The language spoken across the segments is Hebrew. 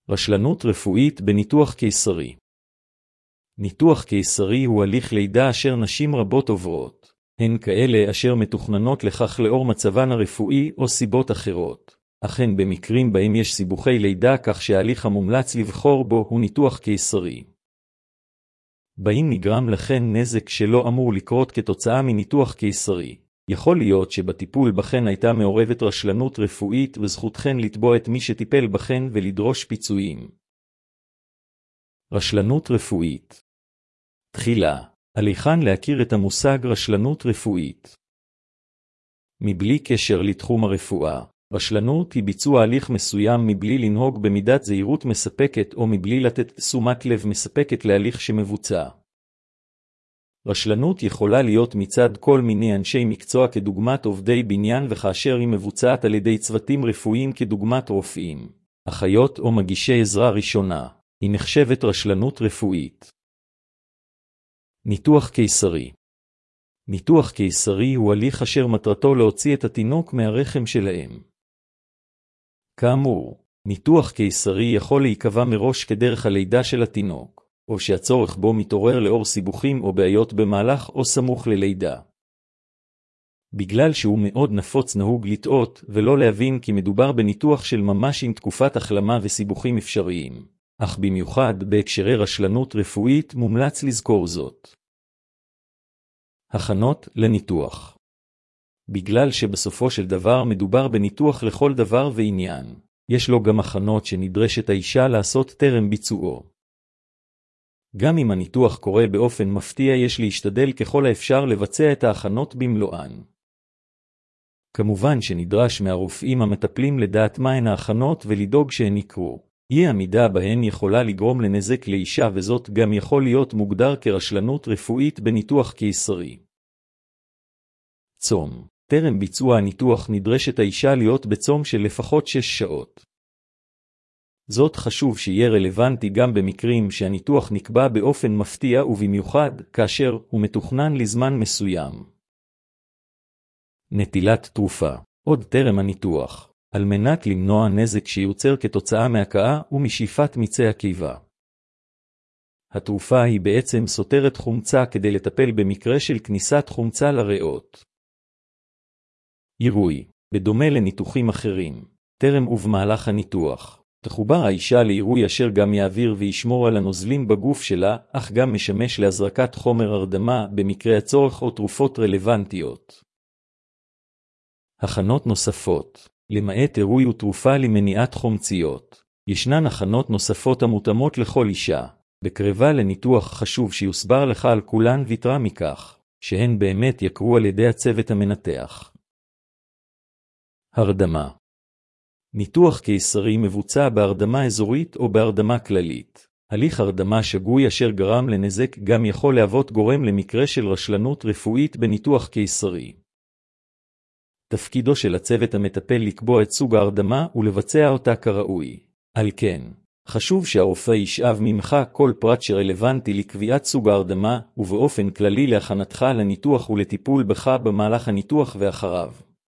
רשלנות רפואית בניתוח קיסרי. ניתוח קיסרי הוא הליך לידה אשר נשים רבות עוברות, הן כאלה אשר מתוכננות לכך לאור מצבן הרפואי או סיבות אחרות. אכן במקרים בהם יש סיבוכי לידה כך שההליך המומלץ לבחור בו הוא ניתוח קיסרי. בהם נגרם לכן נזק שלא אמור לקרות כתוצאה מניתוח קיסרי. יכול להיות שבטיפול בכן הייתה מעורבת רשלנות רפואית וזכותכן לתבוע את מי שטיפל בכן ולדרוש פיצויים. רשלנות רפואית. תחילה, עליכן להכיר את המושג רשלנות רפואית. מבלי קשר לתחום הרפואה, רשלנות היא ביצוע הליך מסוים מבלי לנהוג במידת זהירות מספקת או מבלי לתת תשומת לב מספקת להליך שמבוצע. רשלנות יכולה להיות מצד כל מיני אנשי מקצוע כדוגמת עובדי בניין וכאשר היא מבוצעת על ידי צוותים רפואיים כדוגמת רופאים, אחיות או מגישי עזרה ראשונה, היא נחשבת רשלנות רפואית. ניתוח קיסרי. ניתוח קיסרי הוא הליך אשר מטרתו להוציא את התינוק מהרחם שלהם. כאמור, ניתוח קיסרי יכול להיקבע מראש כדרך הלידה של התינוק, או שהצורך בו מתעורר לאור סיבוכים או בעיות במהלך או סמוך ללידה. בגלל שהוא מאוד נפוץ נהוג לטעות ולא להבין כי מדובר בניתוח של ממש עם תקופת החלמה וסיבוכים אפשריים, אך במיוחד בהקשרי רשלנות רפואית מומלץ לזכור זאת. הכנות לניתוח. בגלל שבסופו של דבר מדובר בניתוח לכל דבר ועניין, יש לו גם הכנות שנדרשת האישה לעשות טרם ביצועו. גם אם הניתוח קורה באופן מפתיע יש להשתדל ככל האפשר לבצע את ההכנות במלואן. כמובן שנדרש מהרופאים המטפלים לדעת מהן ההכנות ולדאוג שהן יקרו. אי עמידה בהן יכולה לגרום לנזק לאישה וזאת גם יכול להיות מוגדר כרשלנות רפואית בניתוח קיסרי. צום. טרם ביצוע הניתוח נדרשת האישה להיות בצום של לפחות 6 שעות. זאת חשוב שיהיה רלוונטי גם במקרים שהניתוח נקבע באופן מפתיע ובמיוחד כאשר הוא מתוכנן לזמן מסוים. נטילת תרופה. עוד טרם הניתוח, על מנת למנוע נזק שיוצר כתוצאה מהקאה ומשאיפת מיצי הקיבה. התרופה היא בעצם סותרת חומצה כדי לטפל במקרה של כניסת חומצה לריאות. עירוי. בדומה לניתוחים אחרים, טרם ובמהלך הניתוח, תחובר האישה לעירוי אשר גם יעביר וישמור על הנוזלים בגוף שלה, אך גם משמש להזרקת חומר הרדמה במקרה הצורך או תרופות רלוונטיות. הכנות נוספות. למעט עירוי ותרופה למניעת חומציות, ישנן הכנות נוספות המותאמות לכל אישה. בקרבה לניתוח חשוב שיוסבר לך על כולן ויתרה מכך, שהן באמת יקרו על ידי הצוות המנתח. הרדמה. ניתוח קיסרי מבוצע בהרדמה אזורית או בהרדמה כללית. הליך הרדמה שגוי אשר גרם לנזק גם יכול להוות גורם למקרה של רשלנות רפואית בניתוח קיסרי. תפקידו של הצוות המטפל לקבוע את סוג ההרדמה ולבצע אותה כראוי. על כן, חשוב שהרופא ישאב ממך כל פרט שרלוונטי לקביעת סוג ההרדמה ובאופן כללי להכנתך לניתוח ולטיפול בך במהלך הניתוח ואחריו.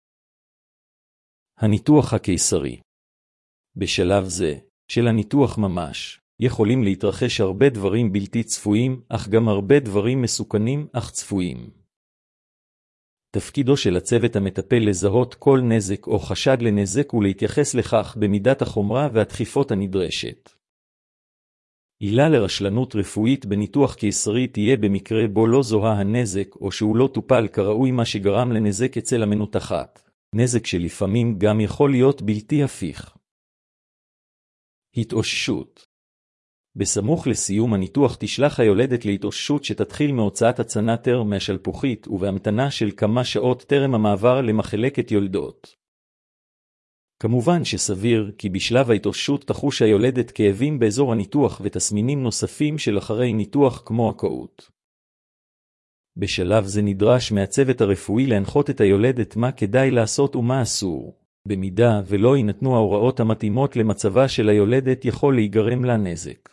הניתוח הקיסרי. בשלב זה, של הניתוח ממש, יכולים להתרחש הרבה דברים בלתי צפויים, אך גם הרבה דברים מסוכנים אך צפויים. תפקידו של הצוות המטפל לזהות כל נזק או חשד לנזק ולהתייחס לכך במידת החומרה והדחיפות הנדרשת. עילה לרשלנות רפואית בניתוח קיסרי תהיה במקרה בו לא זוהה הנזק או שהוא לא טופל כראוי מה שגרם לנזק אצל המנותחת. נזק שלפעמים גם יכול להיות בלתי הפיך. התאוששות. בסמוך לסיום הניתוח תשלח היולדת להתאוששות שתתחיל מהוצאת הצנתר מהשלפוחית ובהמתנה של כמה שעות טרם המעבר למחלקת יולדות. כמובן שסביר כי בשלב ההתאוששות תחוש היולדת כאבים באזור הניתוח ותסמינים נוספים של אחרי ניתוח כמו הקאות. בשלב זה נדרש מהצוות הרפואי להנחות את היולדת מה כדאי לעשות ומה אסור. במידה ולא יינתנו ההוראות המתאימות למצבה של היולדת יכול להיגרם לה נזק.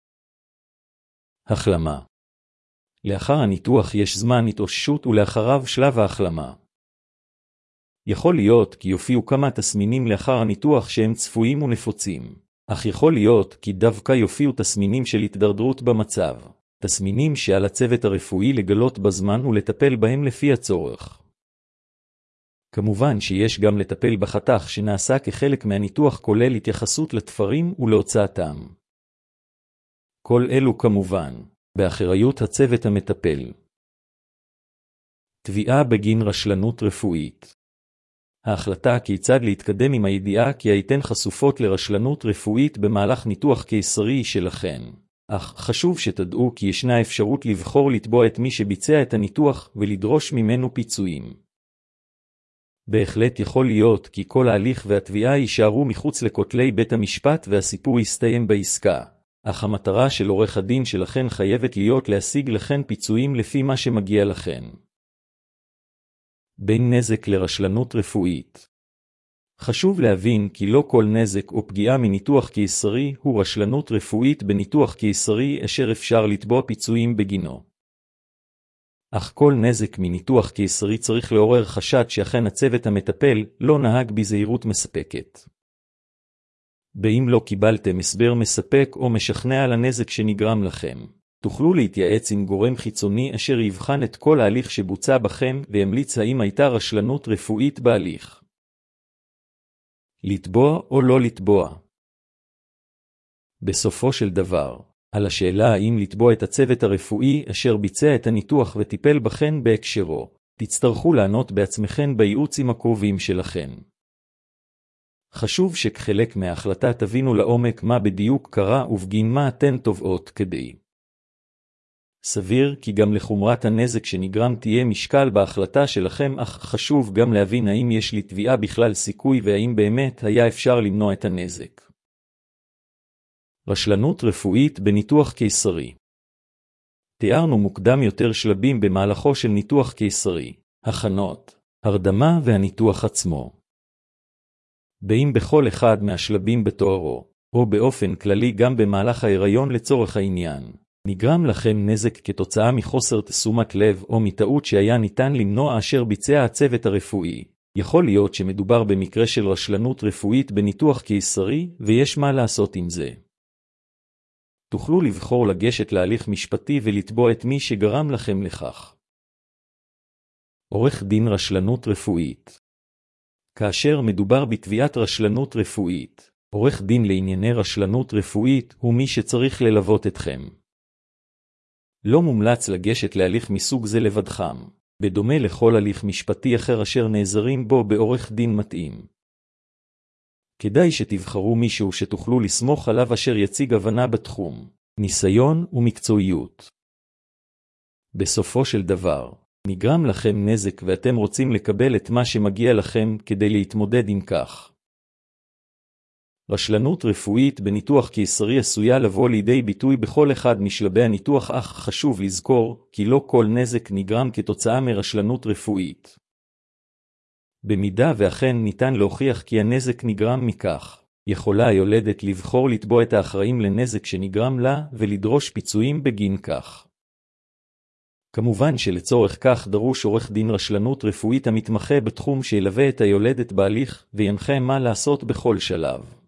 החלמה. לאחר הניתוח יש זמן התאוששות ולאחריו שלב ההחלמה. יכול להיות כי יופיעו כמה תסמינים לאחר הניתוח שהם צפויים ונפוצים. אך יכול להיות כי דווקא יופיעו תסמינים של התדרדרות במצב, תסמינים שעל הצוות הרפואי לגלות בזמן ולטפל בהם לפי הצורך. כמובן שיש גם לטפל בחתך שנעשה כחלק מהניתוח כולל התייחסות לתפרים ולהוצאתם. כל אלו כמובן, באחריות הצוות המטפל. תביעה בגין רשלנות רפואית. ההחלטה כיצד להתקדם עם הידיעה כי הייתן חשופות לרשלנות רפואית במהלך ניתוח קיסרי שלכן. אך חשוב שתדעו כי ישנה אפשרות לבחור לתבוע את מי שביצע את הניתוח ולדרוש ממנו פיצויים. בהחלט יכול להיות כי כל ההליך והתביעה יישארו מחוץ לכותלי בית המשפט והסיפור יסתיים בעסקה. אך המטרה של עורך הדין שלכן חייבת להיות להשיג לכן פיצויים לפי מה שמגיע לכן. בין נזק לרשלנות רפואית. חשוב להבין כי לא כל נזק או פגיעה מניתוח קיסרי הוא רשלנות רפואית בניתוח קיסרי אשר אפשר לתבוע פיצויים בגינו. אך כל נזק מניתוח קיסרי צריך לעורר חשד שאכן הצוות המטפל לא נהג בזהירות מספקת. באם לא קיבלתם הסבר מספק או משכנע על הנזק שנגרם לכם, תוכלו להתייעץ עם גורם חיצוני אשר יבחן את כל ההליך שבוצע בכם וימליץ האם הייתה רשלנות רפואית בהליך. לתבוע או לא לתבוע. בסופו של דבר, על השאלה האם לתבוע את הצוות הרפואי אשר ביצע את הניתוח וטיפל בכן בהקשרו, תצטרכו לענות בעצמכן בייעוץ עם הקרובים שלכן. חשוב שכחלק מההחלטה תבינו לעומק מה בדיוק קרה ובגין מה אתן תובעות כדי. סביר כי גם לחומרת הנזק שנגרם תהיה משקל בהחלטה שלכם, אך חשוב גם להבין האם יש לתביעה בכלל סיכוי והאם באמת היה אפשר למנוע את הנזק. רשלנות רפואית בניתוח קיסרי. תיארנו מוקדם יותר שלבים במהלכו של ניתוח קיסרי, הכנות, הרדמה והניתוח עצמו. באם בכל אחד מהשלבים בתוארו, או באופן כללי גם במהלך ההיריון לצורך העניין, נגרם לכם נזק כתוצאה מחוסר תשומת לב או מטעות שהיה ניתן למנוע אשר ביצע הצוות הרפואי, יכול להיות שמדובר במקרה של רשלנות רפואית בניתוח קיסרי ויש מה לעשות עם זה. תוכלו לבחור לגשת להליך משפטי ולתבוע את מי שגרם לכם לכך. עורך דין רשלנות רפואית. כאשר מדובר בתביעת רשלנות רפואית, עורך דין לענייני רשלנות רפואית הוא מי שצריך ללוות אתכם. לא מומלץ לגשת להליך מסוג זה לבדכם, בדומה לכל הליך משפטי אחר אשר נעזרים בו בעורך דין מתאים. כדאי שתבחרו מישהו שתוכלו לסמוך עליו אשר יציג הבנה בתחום, ניסיון ומקצועיות. בסופו של דבר, נגרם לכם נזק ואתם רוצים לקבל את מה שמגיע לכם כדי להתמודד עם כך. רשלנות רפואית בניתוח קיסרי עשויה לבוא לידי ביטוי בכל אחד משלבי הניתוח, אך חשוב לזכור כי לא כל נזק נגרם כתוצאה מרשלנות רפואית. במידה ואכן ניתן להוכיח כי הנזק נגרם מכך, יכולה היולדת לבחור לתבוע את האחראים לנזק שנגרם לה ולדרוש פיצויים בגין כך. כמובן שלצורך כך דרוש עורך דין רשלנות רפואית המתמחה בתחום שילווה את היולדת בהליך וינחה מה לעשות בכל שלב.